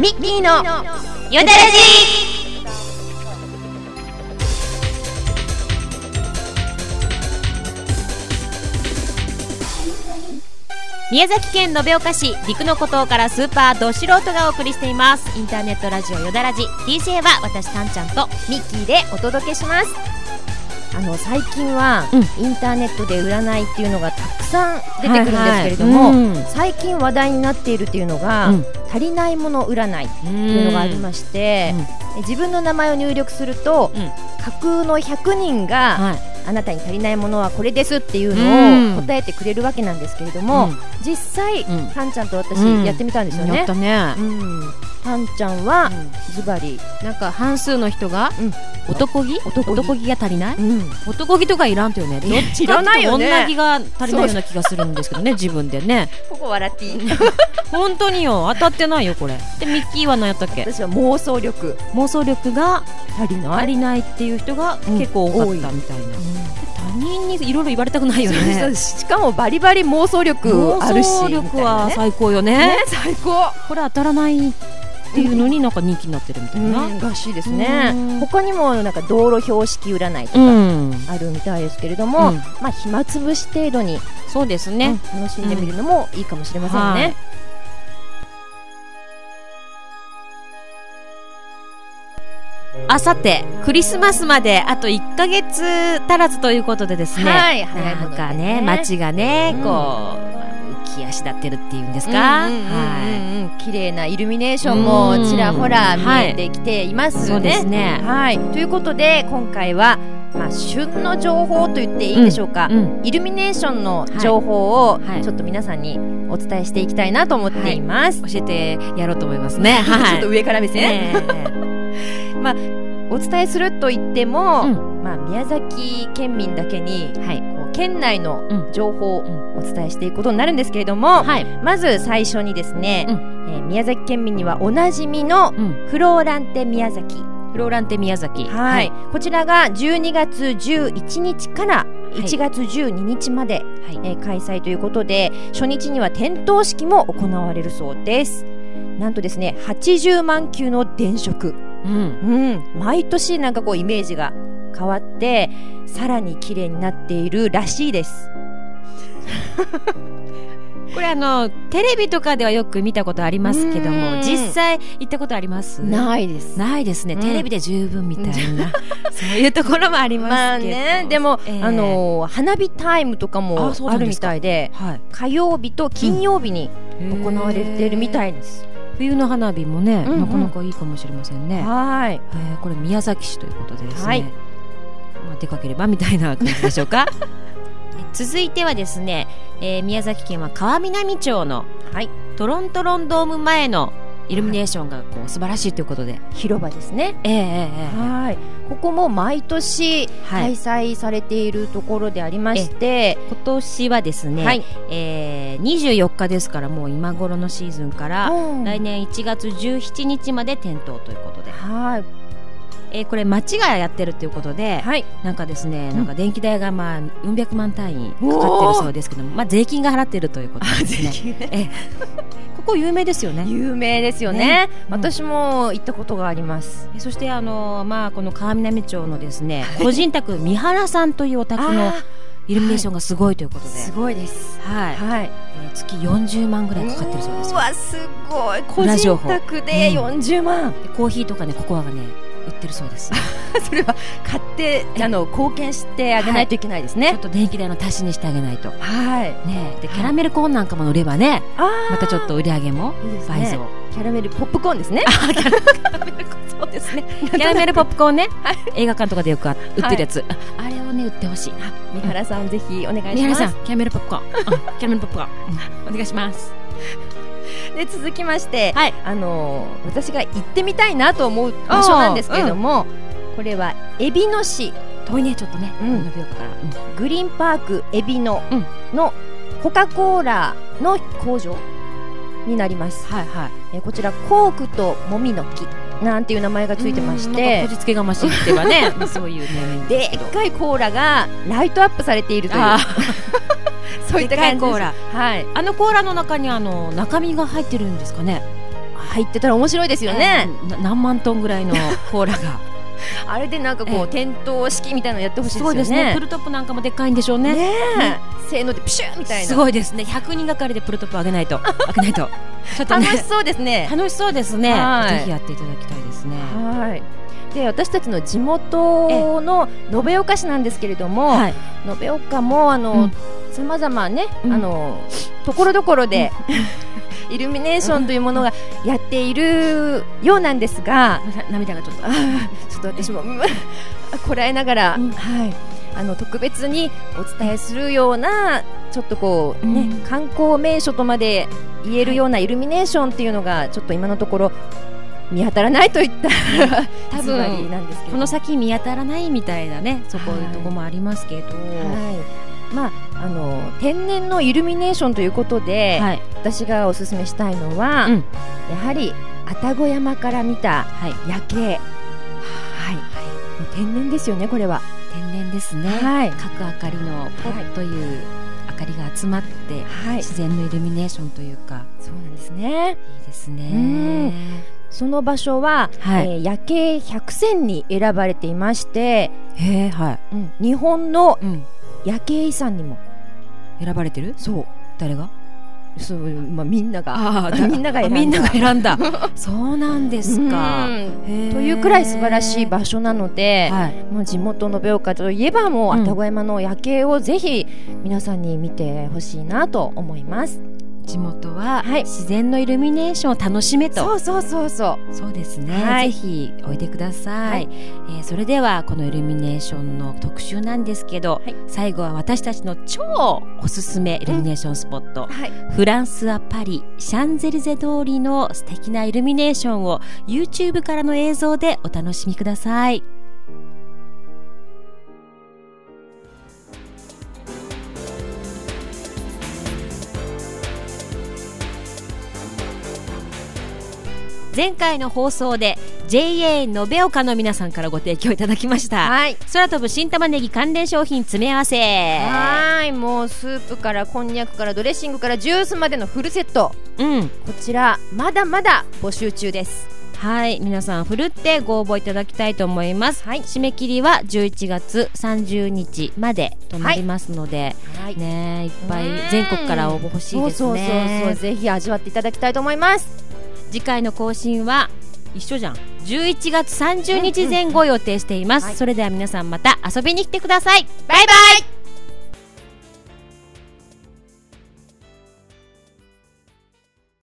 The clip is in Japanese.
ミッキーのよだらじ。宮崎県延岡市陸の孤島からスーパーど素人がお送りしていますインターネットラジオよだらじ。 DJ は私たんちゃんとミッキーでお届けします。最近は、インターネットで占いっていうのがたくさん出てくるんですけれども、最近話題になっているっていうのが、足りないもの占いっていうのがありまして、自分の名前を入力すると、架空の100人が、あなたに足りないものはこれですっていうのを答えてくれるわけなんですけれども、実際たんちゃんと私やってみたんですよね。 やったね。 たんちゃんはズバリなんか半数の人が男気が足りない、男気とかいらんとよね。どっちかっていうと女気が足りないような気がするんですけどね自分でね。 ここ笑っていい本当によ、当たってないよこれ。でミッキーは何やったっけ？ 私は妄想力が足りないっていう人が結構多かったみたいな。他人にいろいろ言われたくないよね。 しかもバリバリ妄想力あるし、 妄想力は最高よね。 最高。 これ当たらないっていうのになんか人気になってるみたいな、 らしいですね。他にもなんか道路標識占いとかあるみたいですけれども、まあ暇つぶし程度にそうですね、 楽しんでみるのもいいかもしれませんね。 あさってクリスマスまであと1ヶ月足らずということでですね、なんかね街がねこう浮き足立ってるっていうんですか、 綺麗なイルミネーションもちらほら見えてきていますね。 そうですね。 ということで今回は旬の情報と言っていいでしょうか、イルミネーションの情報をちょっと皆さんにお伝えしていきたいなと思っています。 教えてやろうと思いますね。 ちょっと上から目線、お伝えすると言っても、宮崎県民だけに、こう県内の情報をお伝えしていくことになるんですけれども、まず最初にですね、宮崎県民にはおなじみのフローランテ宮崎、こちらが12月11日から1月12日まで、開催ということで、初日には点灯式も行われるそうです。なんとですね80万球の電飾、毎年なんかこうイメージが変わってさらに綺麗になっているらしいです。 これテレビとかではよく見たことありますけども、実際行ったことあります？ ないです。 ないですね、テレビで十分みたいなそういうところもありますけど、 でも、花火タイムとかもあるみたいで、火曜日と金曜日に行われているみたいです。 冬の花火もね、なかなかいいかもしれませんね。これ宮崎市ということでですね、出かければみたいな感じでしょうか。続いてはですね、宮崎県は川南町の、トロントロンドーム前のイルミネーションがこう素晴らしいということで、 広場ですね。ここも毎年開催されているところでありまして、 今年はですね、24日ですから、もう今頃のシーズンから来年1月17日まで点灯ということで、これ町がやってるということで、なんかですね、なんか電気代がうん百万単位かかってるそうですけども、税金が払ってるということですね。ここ有名ですよね。 有名ですよね。私も行ったことがあります。 そしてこの川南町のですね、個人宅三原さんというお宅のイルミネーションがすごいということで、 すごいです。 月40万ぐらいかかってるそうですよ。 すごい。個人宅で40万。 コーヒーとかね、ココアがね売ってるそうです。 それは買って貢献してあげないといけないですね。 ちょっと電気代の足しにしてあげないと。でキャラメルコーンなんかも売ればね、またちょっと売り上げも倍増。 キャラメルポップコーンですね。 そうですね。キャラメルポップコーンね、映画館とかでよく売ってるやつ、あれをね売ってほしい。 三原さんぜひお願いします。 三原さん、キャラメルポップコーン、キャラメルポップコーン、お願いします。 で続きまして、私が行ってみたいなと思う場所なんですけれども、これは海老野市、 遠いねちょっとね、延岡から、 グリーンパーク海老野のコカ・コーラの工場になります。こちらコークともみの木なんていう名前がついてまして、 こじつけがましいってはねそういうね、 でっかいコーラがライトアップされているというそういった感じです。 コーラ、あのコーラの中に中身が入ってるんですかね。 入ってたら面白いですよね。 何万トンぐらいのコーラがあれでなんかこう点灯式みたいなのやってほしいですよね。 そうですね。プルトップなんかもでっかいんでしょうね。 せーのでプシューみたいな。 すごいですね。100人がかりでプルトップ上げないとちょっと、ね、 楽しそうですね。 楽しそうですね。ぜひやっていただきたいですね。 はい。で私たちの地元の延岡市なんですけれども、延岡もさまざまね、ところどころでイルミネーションというものがやっているようなんですが、 涙がちょっと私もこらえながら、特別にお伝えするようなちょっとこうね、観光名所とまで言えるようなイルミネーションっていうのがちょっと今のところ見当たらないといった多分なんですけど、 この先見当たらないみたいなね、そこいうところもありますけど、 天然のイルミネーションということで、私がおすすめしたいのは、やはり愛宕山から見た夜景、天然ですよね。これは天然ですね。各明かりのポッという明かりが集まって、自然のイルミネーションというか、 そうなんですね。 いいですね。 その場所は、夜景100選に選ばれていまして、日本の夜景遺産にも選ばれてる。そう、誰が？ そう、みんなが選んだそうなんですか。 というくらい素晴らしい場所なので、もう地元の延岡といえばもう愛宕山の夜景をぜひ皆さんに見てほしいなと思います。 地元は自然のイルミネーションを楽しめと。そうですね。ぜひおいでください。それではこのイルミネーションの特集なんですけど、最後は私たちの超おすすめイルミネーションスポット、フランスはパリシャンゼリゼ通りの素敵なイルミネーションを YouTube からの映像でお楽しみください。前回の放送で JA 延岡の皆さんからご提供いただきました、空飛ぶ新玉ねぎ関連商品詰め合わせ。 もうスープからこんにゃくからドレッシングからジュースまでのフルセット、こちらまだまだ募集中です。 皆さんふるってご応募いただきたいと思います。締め切りは11月30日までとなりますので、いっぱい全国から応募欲しいですね。 ぜひ味わっていただきたいと思います。 次回の更新は一緒じゃん。11月30日前後予定しています。それでは皆さんまた遊びに来てください。 バイバイ。